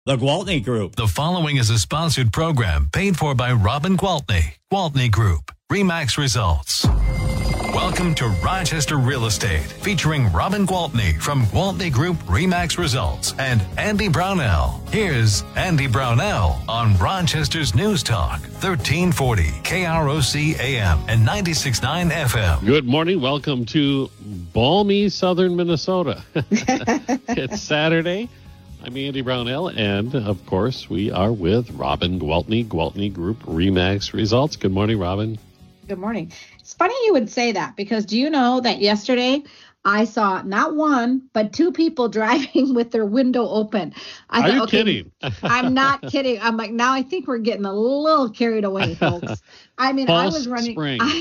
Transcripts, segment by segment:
The Gwaltney Group. The following is a sponsored program paid for by Robin Gwaltney. Gwaltney Group. RE/MAX Results. Welcome to Rochester Real Estate, featuring Robin Gwaltney from Gwaltney Group RE/MAX Results and Andy Brownell. Here's Andy Brownell on Rochester's News Talk, 1340 KROC AM and 96.9 FM. Good morning. Welcome to balmy southern Minnesota. It's Saturday. I'm Andy Brownell, and, of course, we are with Robin Gwaltney, Gwaltney Group RE/MAX Results. Good morning, Robin. Good morning. It's funny you would say that, because do you know that yesterday I saw not one, but two people driving with their window open? I Are you kidding? I'm not kidding. I'm like, now I think we're getting a little carried away, folks. I mean, I was running.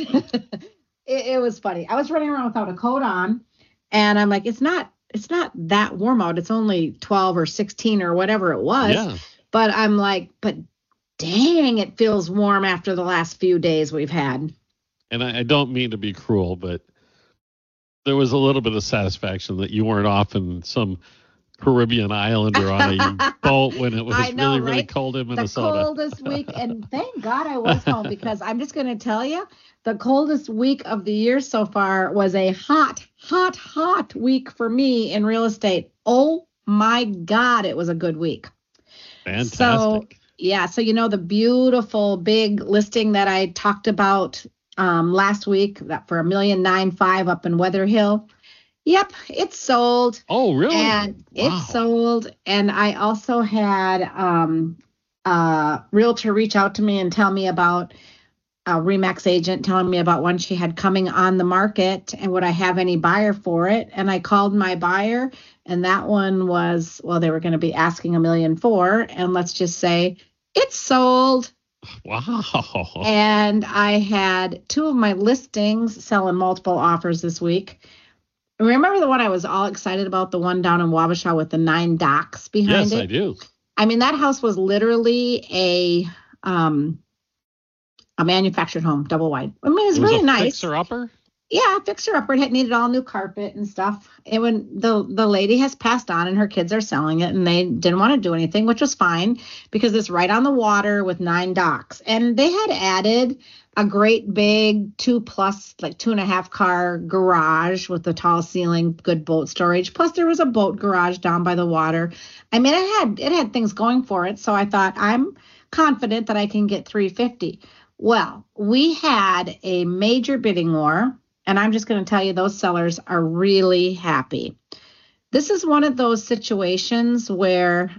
It was funny. I was running around without a coat on, and I'm like, it's not that warm out. It's only 12 or 16 or whatever it was. Yeah. But I'm like, but dang, it feels warm after the last few days we've had. And I don't mean to be cruel, but there was a little bit of satisfaction that you weren't off in some Caribbean island or on a boat when it was really cold in Minnesota. The coldest week, and thank God I was home, because I'm just going to tell you, the coldest week of the year so far was a hot week for me in real estate. Oh my God, it was a good week. Fantastic. So you know the beautiful big listing that I talked about last week, that for $1,995,000 up in Weather Hill. Yep, it's sold. Oh, really? And it's sold. And I also had a realtor reach out to me and tell me about a RE/MAX agent telling me about one she had coming on the market, and would I have any buyer for it? And I called my buyer, and that one was, well, they were going to be asking $1,400,000, and let's just say it's sold. Wow. And I had two of my listings selling multiple offers this week. Remember the one I was all excited about, the one down in Wabasha with the 9 docks behind it? Yes, I do. I mean, that house was literally a manufactured home, double wide. I mean, it was really nice. Fixer-upper? Yeah, fixer-upper. It had needed all new carpet and stuff. And when the lady has passed on and her kids are selling it, and they didn't want to do anything, which was fine, because it's right on the water with 9 docks. And they had added a great big 2+, like 2.5 car garage with a tall ceiling, good boat storage. Plus there was a boat garage down by the water. I mean, it had things going for it. So I thought, I'm confident that I can get $350,000. Well, we had a major bidding war, and I'm just going to tell you, those sellers are really happy. This is one of those situations where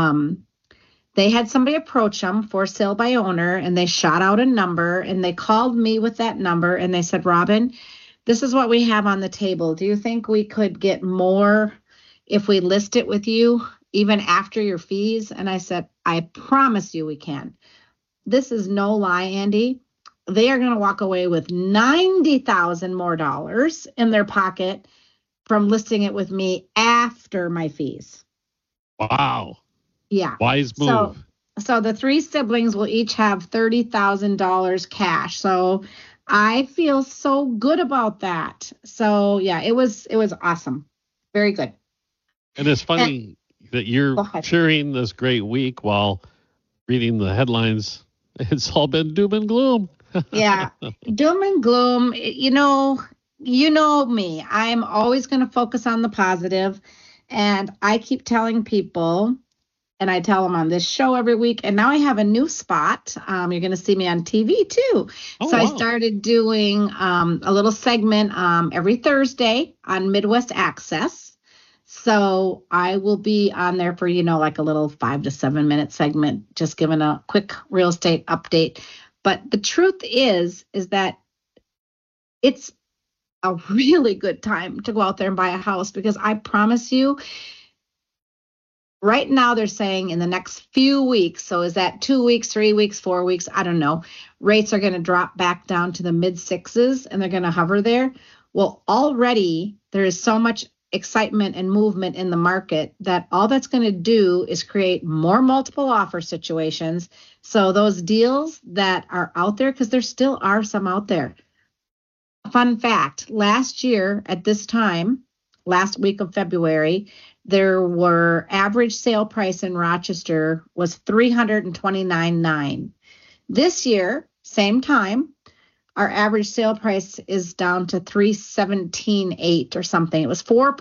they had somebody approach them for sale by owner, and they shot out a number, and they called me with that number, and they said, Robin, this is what we have on the table. Do you think we could get more if we list it with you, even after your fees? And I said, I promise you we can. This is no lie, Andy. They are going to walk away with $90,000 more in their pocket from listing it with me after my fees. Wow. Yeah. Wise move. So the 3 siblings will each have $30,000 cash. So I feel so good about that. So yeah, it was awesome. Very good. And it's funny that you're cheering this great week while reading the headlines. It's all been doom and gloom. Yeah, doom and gloom. You know me. I'm always going to focus on the positive. And I keep telling people, and I tell them on this show every week, and now I have a new spot. You're going to see me on TV too. Oh, so wow. I started doing a little segment every Thursday on Midwest Access. So I will be on there for, like a little 5 to 7 minute segment, just giving a quick real estate update. But the truth is that it's a really good time to go out there and buy a house, because I promise you, right now they're saying in the next few weeks, so is that 2 weeks, 3 weeks, 4 weeks, I don't know, rates are going to drop back down to the mid 6s, and they're going to hover there. Well, already there is so much excitement and movement in the market that all that's going to do is create more multiple offer situations. So those deals that are out there, because there still are some out there. Fun fact, last year at this time, last week of February, there were average sale price in Rochester was $329,900. This year, same time, our average sale price is down to $317,800 or something. It was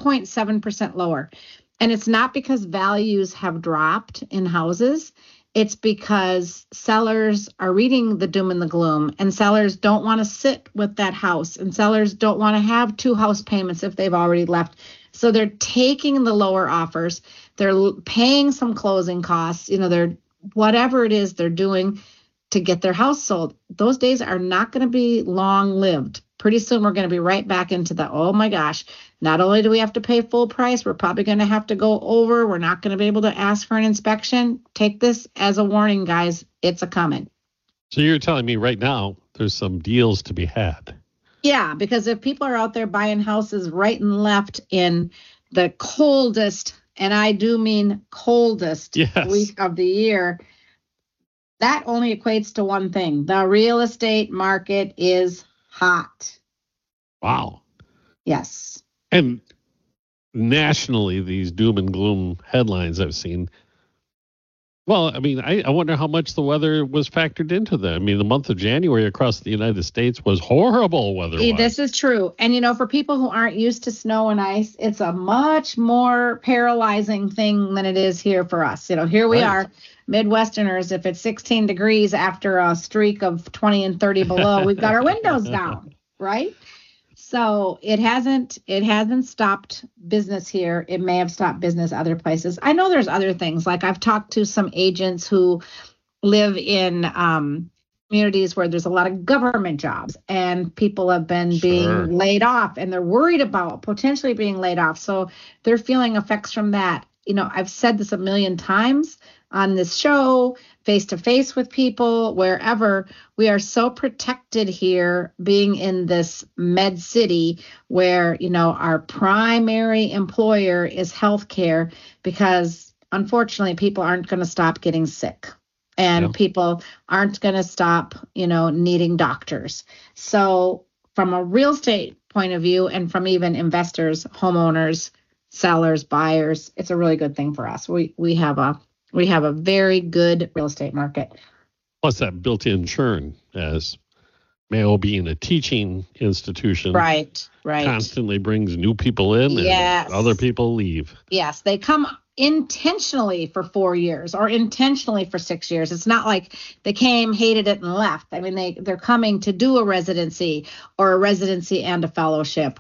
4.7% lower. And it's not because values have dropped in houses. It's because sellers are reading the doom and the gloom, and sellers don't want to sit with that house, and sellers don't want to have 2 house payments if they've already left. So they're taking the lower offers. They're paying some closing costs. They're whatever it is they're doing to get their house sold. Those days are not going to be long lived. Pretty soon we're going to be right back into the, oh my gosh, not only do we have to pay full price, we're probably going to have to go over. We're not going to be able to ask for an inspection. Take this as a warning, guys. It's a coming. So you're telling me right now there's some deals to be had. Yeah, because if people are out there buying houses right and left in the coldest, and I do mean coldest week of the year, that only equates to one thing. The real estate market is hot. Wow. Yes. And nationally, these doom and gloom headlines I've seen. Well, I mean, I wonder how much the weather was factored into that. I mean, the month of January across the United States was horrible weather-wise. This is true. And, for people who aren't used to snow and ice, it's a much more paralyzing thing than it is here for us. Here we are, Midwesterners. If it's 16 degrees after a streak of 20 and 30 below, we've got our windows down, right? So it hasn't stopped business here. It may have stopped business other places. I know there's other things. Like I've talked to some agents who live in communities where there's a lot of government jobs, and people have been being laid off, and they're worried about potentially being laid off. So they're feeling effects from that. I've said this a million times on this show, face to face with people, wherever. We are so protected here being in this med city where, our primary employer is healthcare, because unfortunately people aren't going to stop getting sick, and people aren't going to stop, needing doctors. So from a real estate point of view, and from even investors, homeowners, sellers, buyers, it's a really good thing for us. We have a very good real estate market. Plus that built-in churn, as Mayo being a teaching institution. Right. Constantly brings new people in and other people leave. Yes, they come intentionally for 4 years or intentionally for 6 years. It's not like they came, hated it, and left. I mean, they're coming to do a residency and a fellowship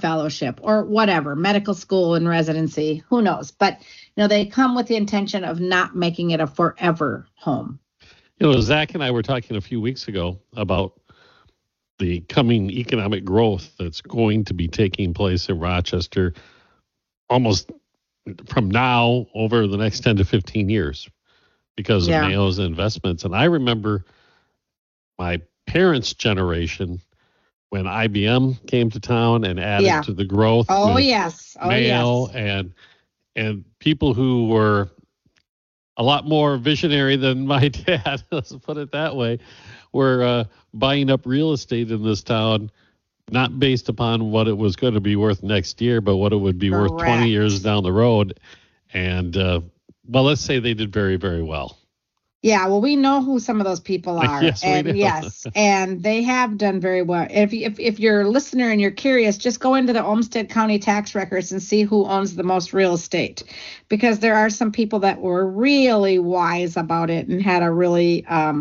or whatever, medical school and residency, who knows. But, they come with the intention of not making it a forever home. Zach and I were talking a few weeks ago about the coming economic growth that's going to be taking place in Rochester almost from now over the next 10 to 15 years because of Mayo's investments. And I remember my parents' generation when IBM came to town and added to the growth. Mayo and people who were a lot more visionary than my dad, let's put it that way, were buying up real estate in this town, not based upon what it was going to be worth next year, but what it would be worth 20 years down the road. And, let's say they did very, very well. Yeah, well, we know who some of those people are. Yes, we do. Yes, and they have done very well. If you're a listener and you're curious, just go into the Olmsted County tax records and see who owns the most real estate, because there are some people that were really wise about it and had a really,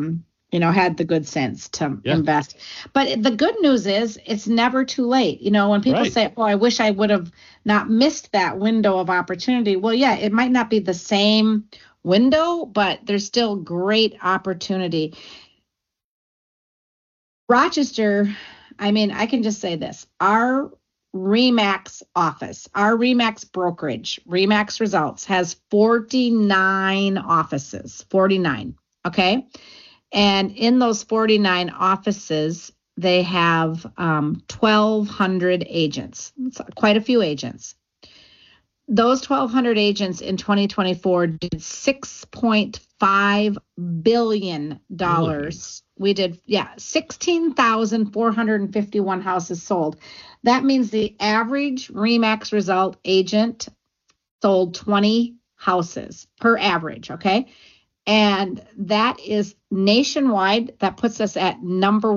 had the good sense to invest. But the good news is it's never too late. When people say, "Oh, I wish I would have not missed that window of opportunity." Well, yeah, it might not be the same window, but there's still great opportunity. Rochester, I can just say this. Our RE/MAX office, our RE/MAX brokerage, RE/MAX Results, has 49 offices, 49, okay? And in those 49 offices, they have 1,200 agents. It's quite a few agents. Those 1,200 agents in 2024 did $6.5 billion. We did, 16,451 houses sold. That means the average RE/MAX Result agent sold 20 houses per average, okay? And that is nationwide. That puts us at number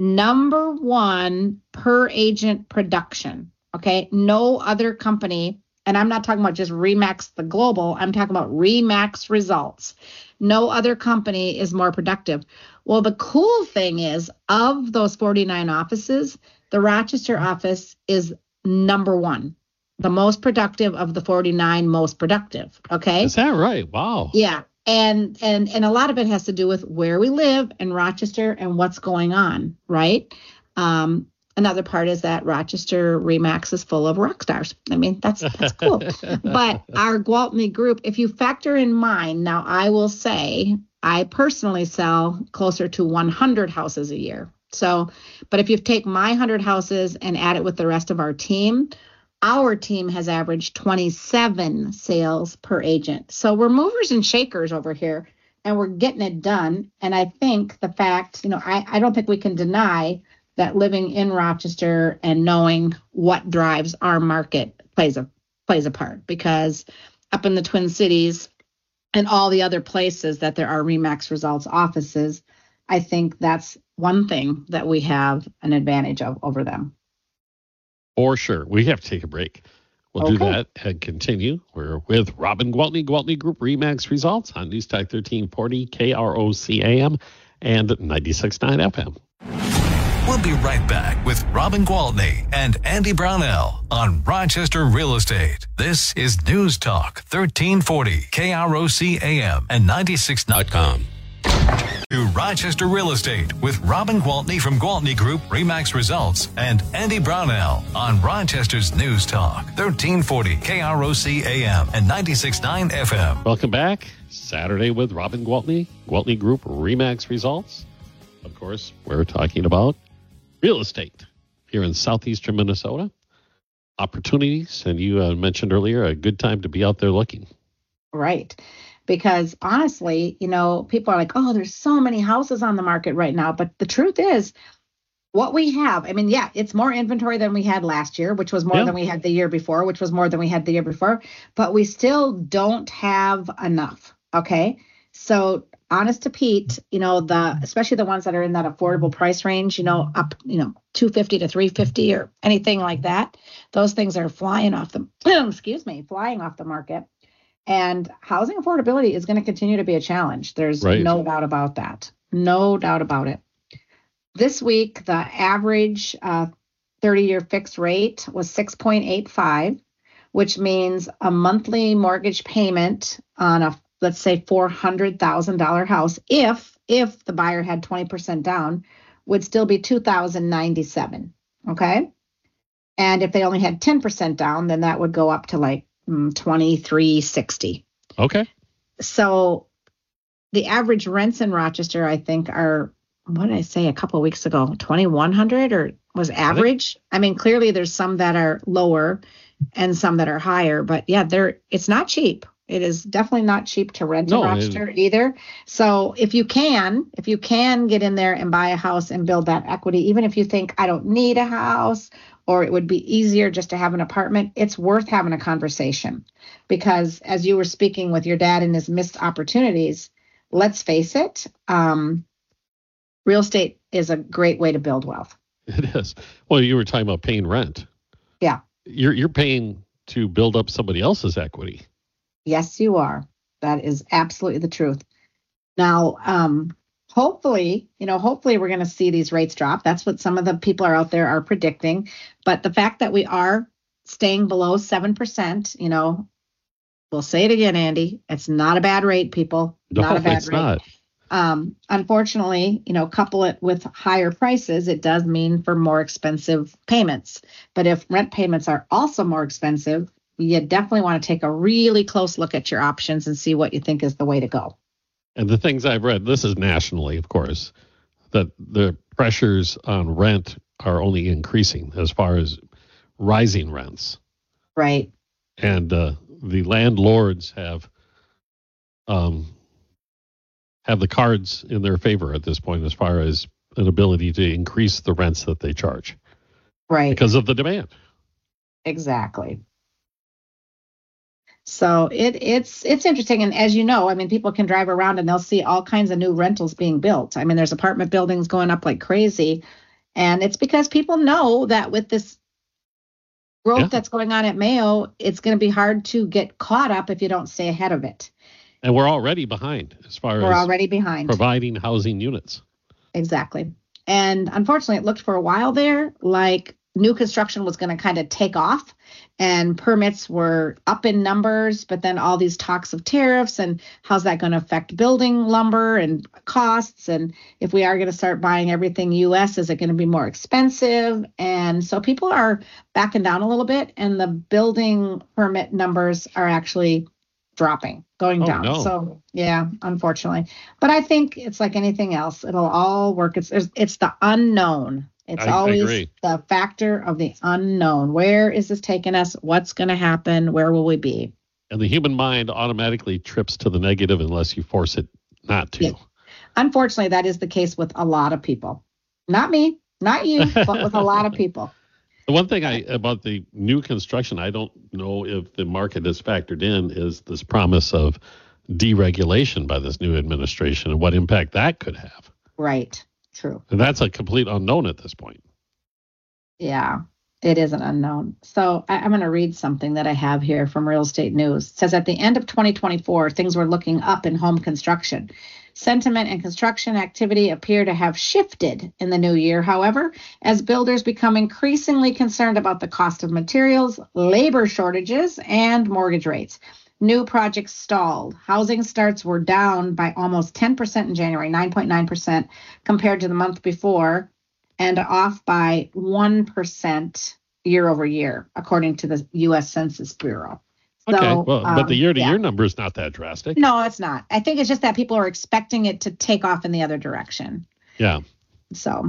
one per agent production, okay? No other company, and I'm not talking about just RE/MAX the global, I'm talking about RE/MAX results. No other company is more productive. Well, the cool thing is, of those 49 offices, the Rochester office is number one, the most productive of the 49 most productive. Okay. Is that right? Wow. Yeah. And a lot of it has to do with where we live in Rochester and what's going on. Right. Another part is that Rochester RE/MAX is full of rock stars. I mean, that's cool. But our Gwaltney group, if you factor in mine, now I will say I personally sell closer to 100 houses a year. So, but if you take my 100 houses and add it with the rest of our team has averaged 27 sales per agent. So we're movers and shakers over here, and we're getting it done. And I think the fact, I don't think we can deny that living in Rochester and knowing what drives our market plays a part, because up in the Twin Cities and all the other places that there are RE/MAX results offices, I think that's one thing that we have an advantage of over them. For sure. We have to take a break. We'll do that and continue. We're with Robin Gwaltney, Gwaltney Group RE/MAX results on News Talk 1340 KROC AM and 96.9 FM. We'll be right back with Robin Gwaltney and Andy Brownell on Rochester Real Estate. This is News Talk 1340 KROC AM and 96.9.com. To Rochester Real Estate with Robin Gwaltney from Gwaltney Group RE/MAX Results and Andy Brownell on Rochester's News Talk 1340 KROC AM and 96.9 FM. Welcome back. Saturday with Robin Gwaltney, Gwaltney Group RE/MAX Results. Of course, we're talking about real estate here in southeastern Minnesota. Opportunities, and you mentioned earlier, a good time to be out there looking. Right. Because honestly, people are like, oh, there's so many houses on the market right now. But the truth is, what we have, it's more inventory than we had last year, which was more than we had the year before, which was more than we had the year before. But we still don't have enough. Okay. So honest to Pete, especially the ones that are in that affordable price range, up, $250 to $350 or anything like that. Those things are flying off the market. And housing affordability is going to continue to be a challenge. There's no doubt about that. No doubt about it. This week, the average 30-year fixed rate was 6.85, which means a monthly mortgage payment on a, let's say, $400,000 house, if the buyer had 20% down, would still be $2,097. Okay. And if they only had 10% down, then that would go up to like $2,360. Okay. So the average rents in Rochester, I think, are, what did I say a couple of weeks ago? 2,100 or was average? I mean, clearly there's some that are lower and some that are higher, but yeah, it's not cheap. It is definitely not cheap to rent in Rochester either. So if you can get in there and buy a house and build that equity, even if you think I don't need a house, or it would be easier just to have an apartment, it's worth having a conversation. Because as you were speaking with your dad and his missed opportunities, let's face it, real estate is a great way to build wealth. It is. Well, you were talking about paying rent. Yeah. You're paying to build up somebody else's equity. Yes, you are. That is absolutely the truth. Now, hopefully we're going to see these rates drop. That's what some of the people are out there are predicting. But the fact that we are staying below 7%, we'll say it again, Andy, it's not a bad rate, people. Not a bad rate. Not. Unfortunately, couple it with higher prices, it does mean for more expensive payments. But if rent payments are also more expensive, you definitely want to take a really close look at your options and see what you think is the way to go. And the things I've read, this is nationally, of course, that the pressures on rent are only increasing as far as rising rents. Right. And the landlords have the cards in their favor at this point as far as an ability to increase the rents that they charge. Right. Because of the demand. Exactly. So it's interesting. And as you know, I mean, people can drive around and they'll see all kinds of new rentals being built. I mean, there's apartment buildings going up like crazy. And it's because people know that with this growth that's going on at Mayo, it's going to be hard to get caught up if you don't stay ahead of it. And we're already behind as far as providing housing units. Exactly. And unfortunately, it looked for a while there like new construction was going to kind of take off and permits were up in numbers, but then all these talks of tariffs and how's that going to affect building lumber and costs, and if we are going to start buying everything U.S., is it going to be more expensive? And so people are backing down a little bit, and the building permit numbers are actually going down. No. So yeah, unfortunately, but I think it's like anything else, it'll all work. It's the unknown. It's always the factor of the unknown. Where is this taking us? What's going to happen? Where will we be? And the human mind automatically trips to the negative unless you force it not to. Yeah. Unfortunately, that is the case with a lot of people. Not me, not you, but with a lot of people. The one thing about the new construction, I don't know if the market is factored in, is this promise of deregulation by this new administration and what impact that could have. Right. True. And that's a complete unknown at this point. Yeah, it is an unknown. So I'm going to read something that I have here from Real Estate News. It says at the end of 2024, things were looking up in home construction. Sentiment and construction activity appear to have shifted in the new year, however, as builders become increasingly concerned about the cost of materials, labor shortages, and mortgage rates. New projects stalled. Housing starts were down by almost 10% in January, 9.9% compared to the month before, and off by 1% year over year, according to the U.S. Census Bureau. Okay, so, but the year-to-year number is not that drastic. No, it's not. I think it's just that people are expecting it to take off in the other direction. Yeah. So.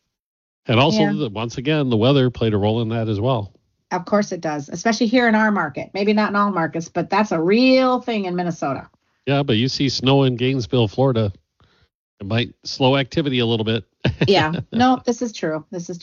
And also, once again, the weather played a role in that as well. Of course it does, especially here in our market. Maybe not in all markets, but that's a real thing in Minnesota. Yeah, but you see snow in Gainesville, Florida. It might slow activity a little bit. Yeah, no, this is true.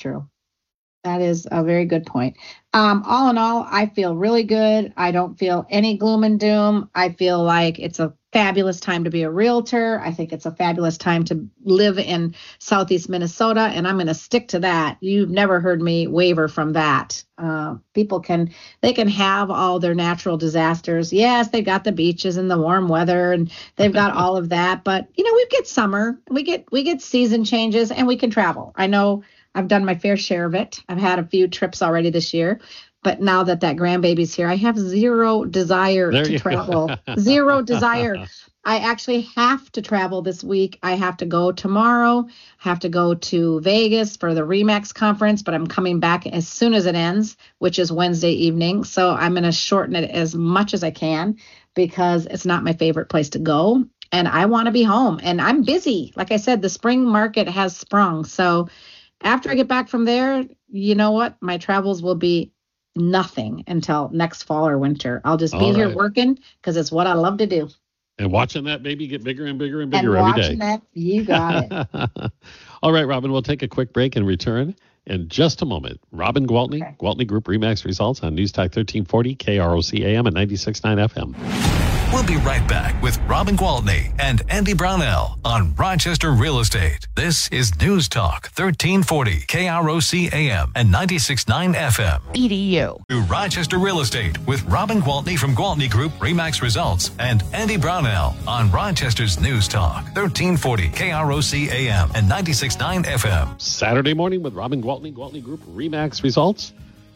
That is a very good point. All in all, I feel really good. I don't feel any gloom and doom. I feel like it's a fabulous time to be a realtor. I think it's a fabulous time to live in Southeast Minnesota, and I'm going to stick to that. You've never heard me waver from that. People can have all their natural disasters. Yes, they've got the beaches and the warm weather, and they've got all of that. But we get summer, we get season changes, and we can travel. I know I've done my fair share of it. I've had a few trips already this year. But now that grandbaby's here, I have zero desire to travel. Zero desire. I actually have to travel this week. I have to go tomorrow. I have to go to Vegas for the RE/MAX conference, but I'm coming back as soon as it ends, which is Wednesday evening. So I'm going to shorten it as much as I can because it's not my favorite place to go. And I want to be home. And I'm busy. Like I said, the spring market has sprung. So after I get back from there, you know what? My travels will be nothing until next fall or winter. I'll just be here working because it's what I love to do. And watching that baby get bigger and bigger and bigger every day. Watching that, you got it. All right, Robin, we'll take a quick break and return in just a moment. Robin Gwaltney, okay. Gwaltney Group RE/MAX results on News Talk 1340, KROC AM at 96.9 FM. We'll be right back with Robin Gwaltney and Andy Brownell on Rochester Real Estate. This is News Talk 1340, KROC AM and 96.9 FM. EDU. To Rochester Real Estate with Robin Gwaltney from Gwaltney Group RE/MAX results and Andy Brownell on Rochester's News Talk 1340, KROC AM and 96.9 FM. Saturday morning with Robin Gwaltney, Gwaltney Group RE/MAX results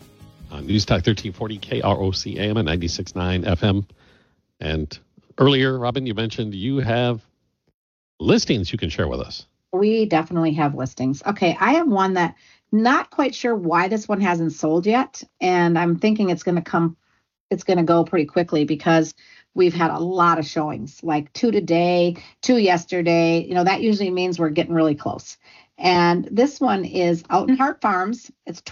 on News Talk 1340, KROC AM and 96.9 FM. And earlier, Robin, you mentioned you have listings you can share with us. We definitely have listings. Okay, I have one that not quite sure why this one hasn't sold yet. And I'm thinking it's going to go pretty quickly because we've had a lot of showings, like 2 today, 2 yesterday. That usually means we're getting really close. And this one is out in Hart Farms. It's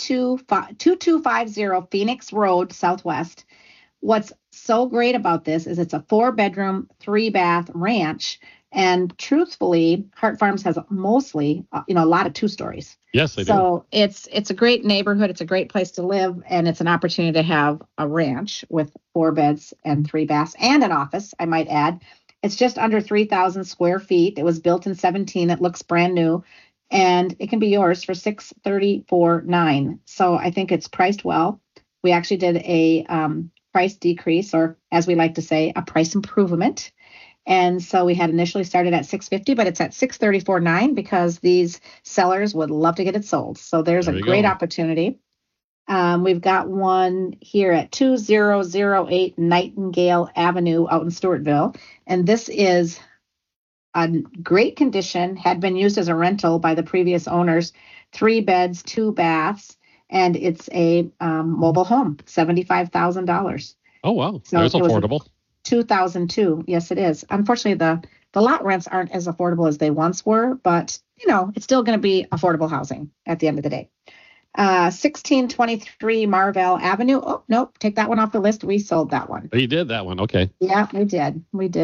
2250 Phoenix Road, Southwest. What's so great about this is it's a 4-bedroom, 3-bath ranch, And truthfully, Hart Farms has mostly, a lot of 2-stories. Yes, they do. So it's a great neighborhood. It's a great place to live. And it's an opportunity to have a ranch with 4 beds and 3 baths and an office, I might add. It's just under 3,000 square feet. It was built in 17. It looks brand new. And it can be yours for $634,900. So I think it's priced well. We actually did a price decrease, or as we like to say, a price improvement. And so we had initially started at $650,000, but it's at $634,900 because these sellers would love to get it sold. So there's a great opportunity. We've got one here at 2008 Nightingale Avenue out in Stewartville. And this is a great condition, had been used as a rental by the previous owners, 3 beds, 2 baths, and it's a mobile home, $75,000. Oh, wow. So that's affordable. 2002. Yes, it is. Unfortunately, the lot rents aren't as affordable as they once were, but, it's still going to be affordable housing at the end of the day. 1623 Marvell Avenue. Oh, nope. Take that one off the list. We sold that one. Oh, you did that one. Okay. Yeah, we did.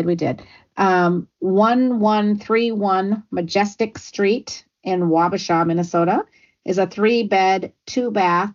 1131 Majestic Street in Wabasha, Minnesota is a 3-bed, 2-bath,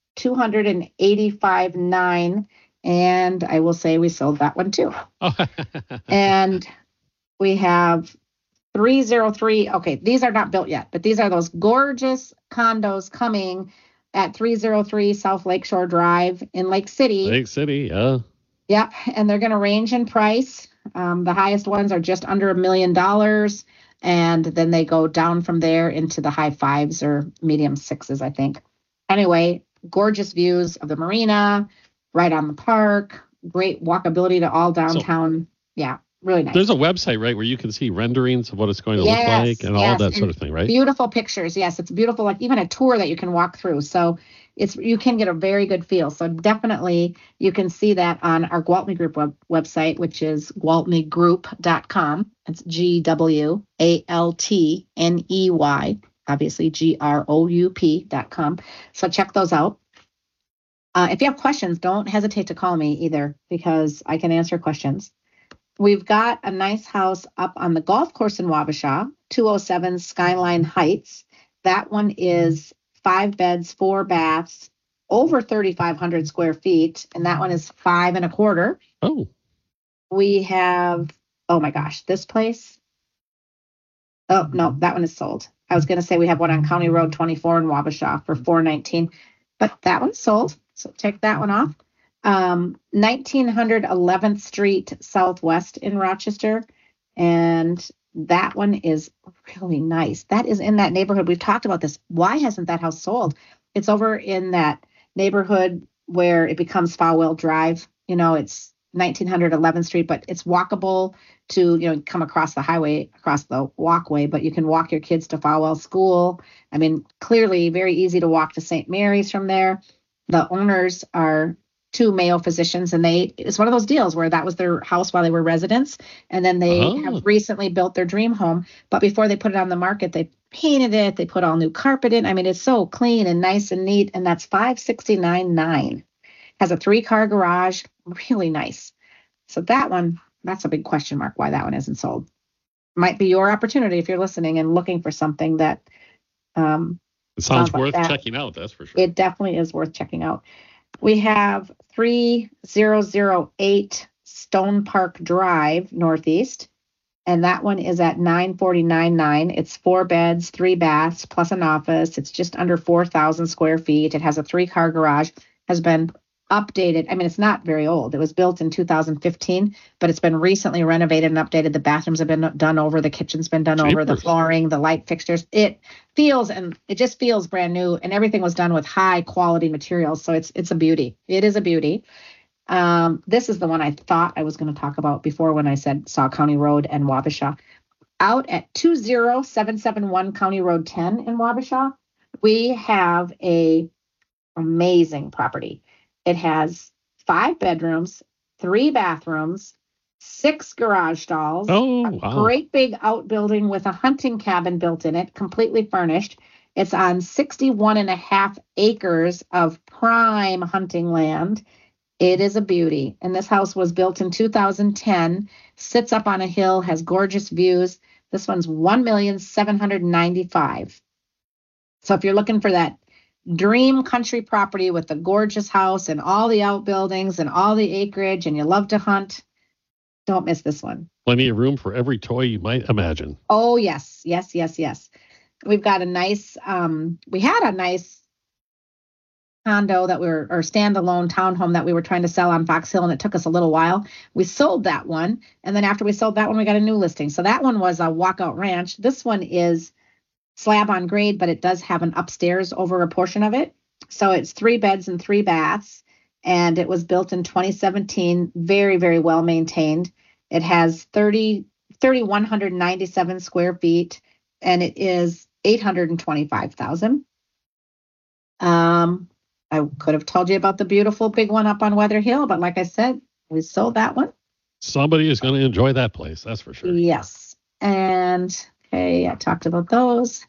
$285,900. And I will say we sold that one too. And we have 303. Okay, these are not built yet, but these are those gorgeous condos coming at 303 South Lakeshore Drive in Lake City. Lake City, yeah. Yep, and they're going to range in price. The highest ones are just under $1 million, and then they go down from there into the high 5s or medium 6s, I think. Anyway, gorgeous views of the marina, right on the park, great walkability to all downtown. Yeah, really nice. There's a website, right, where you can see renderings of what it's going to look like and all that sort of thing, right? Beautiful pictures. Yes, it's beautiful, like even a tour that you can walk through. So you can get a very good feel. So definitely you can see that on our Gwaltney Group website, which is gwaltneygroup.com. It's GWALTNEY, obviously GROUP.com. So check those out. If you have questions, don't hesitate to call me either, because I can answer questions. We've got a nice house up on the golf course in Wabasha, 207 Skyline Heights. That one is 5 beds, 4 baths, over 3,500 square feet, and that one is 5 1/4. Oh. We have, oh my gosh, this place. Oh no, that one is sold. I was going to say we have one on County Road 24 in Wabasha for $419, but that one's sold. So take that one off. 1900 11th Street Southwest in Rochester. And that one is really nice. That is in that neighborhood. We've talked about this. Why hasn't that house sold? It's over in that neighborhood where it becomes Falwell Drive. It's 1900 11th Street, but it's walkable to, come across the highway, across the walkway, but you can walk your kids to Falwell School. I mean, clearly very easy to walk to St. Mary's from there. The owners are 2 Mayo physicians, and it's one of those deals where that was their house while they were residents, and then they have recently built their dream home. But before they put it on the market, they painted it, they put all new carpet in. I mean, it's so clean and nice and neat, and that's $569,900. Has a 3-car garage, really nice. So that one, that's a big question mark why that one isn't sold. Might be your opportunity if you're listening and looking for something that it sounds worth checking out, that's for sure. It definitely is worth checking out. We have 3008 Stone Park Drive, Northeast, and that one is at $949,900. It's 4 beds, 3 baths, plus an office. It's just under 4,000 square feet. It has a 3-car garage, has been updated. I mean, it's not very old. It was built in 2015, but it's been recently renovated and updated. The bathrooms have been done over, the kitchen's been done over, the flooring, the light fixtures. It just feels brand new, and everything was done with high quality materials. So it's a beauty. It is a beauty. This is the one I thought I was going to talk about before when I saw County Road and Wabasha. Out at 20771 County Road 10 in Wabasha, we have a amazing property. It has 5 bedrooms, 3 bathrooms, 6 garage stalls, a great big outbuilding with a hunting cabin built in it, completely furnished. It's on 61.5 acres of prime hunting land. It is a beauty. And this house was built in 2010, sits up on a hill, has gorgeous views. This one's $1,795,000. So if you're looking for that dream country property with the gorgeous house and all the outbuildings and all the acreage and you love to hunt, don't miss this one. Plenty of room for every toy you might imagine. Oh, yes. Yes, yes, yes. We've got a nice, we had a nice condo that or standalone townhome that we were trying to sell on Fox Hill, and it took us a little while. We sold that one. And then after we sold that one, we got a new listing. So that one was a walkout ranch. This one is slab on grade, but it does have an upstairs over a portion of it. So it's 3 beds and 3 baths. And it was built in 2017. Very, very well maintained. It has 3,197 square feet, and it is $825,000. I could have told you about the beautiful big one up on Weather Hill, but like I said, we sold that one. Somebody is going to enjoy that place, that's for sure. Yes. And okay, I talked about those.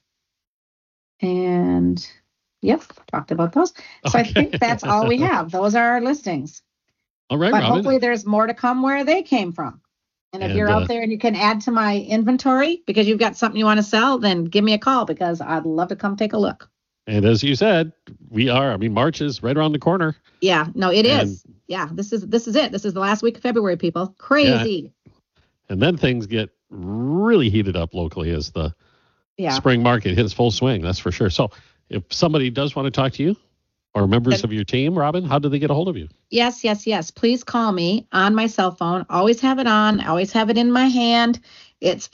And yep, talked about those. So I think that's all we have. Those are our listings. All right, but Robin. Hopefully there's more to come where they came from. And if you're out there and you can add to my inventory because you've got something you want to sell, then give me a call because I'd love to come take a look. And as you said, March is right around the corner. Yeah, no, it is. Yeah, this is it. This is the last week of February, people. Crazy. Yeah. And then things get really heated up locally as the spring market hits full swing. That's for sure. So if somebody does want to talk to you or members of your team, Robin, how do they get a hold of you? Yes. Please call me on my cell phone. Always have it on. Always have it in my hand. It's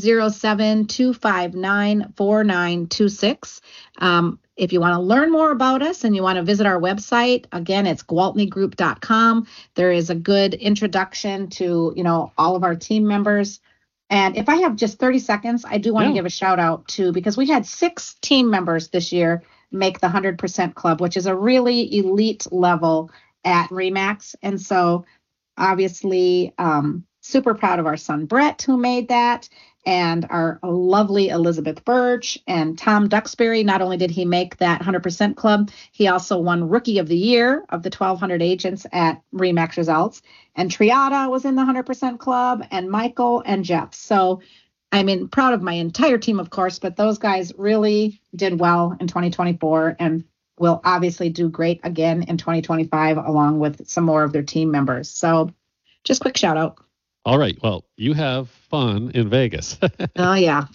507-259-4926. If you want to learn more about us and you want to visit our website, again, it's gwaltneygroup.com. There is a good introduction to, all of our team members. And if I have just 30 seconds, I do want to give a shout out to, because we had 6 team members this year make the 100% club, which is a really elite level at RE/MAX. And so obviously, super proud of our son, Brett, who made that, and our lovely Elizabeth Birch and Tom Duxbury. Not only did he make that 100% club, he also won Rookie of the Year of the 1,200 agents at RE/MAX Results. And Triata was in the 100% club, and Michael and Jeff. So, proud of my entire team, of course, but those guys really did well in 2024 and will obviously do great again in 2025, along with some more of their team members. So just quick shout out. All right. Well, you have fun in Vegas. Oh, yeah.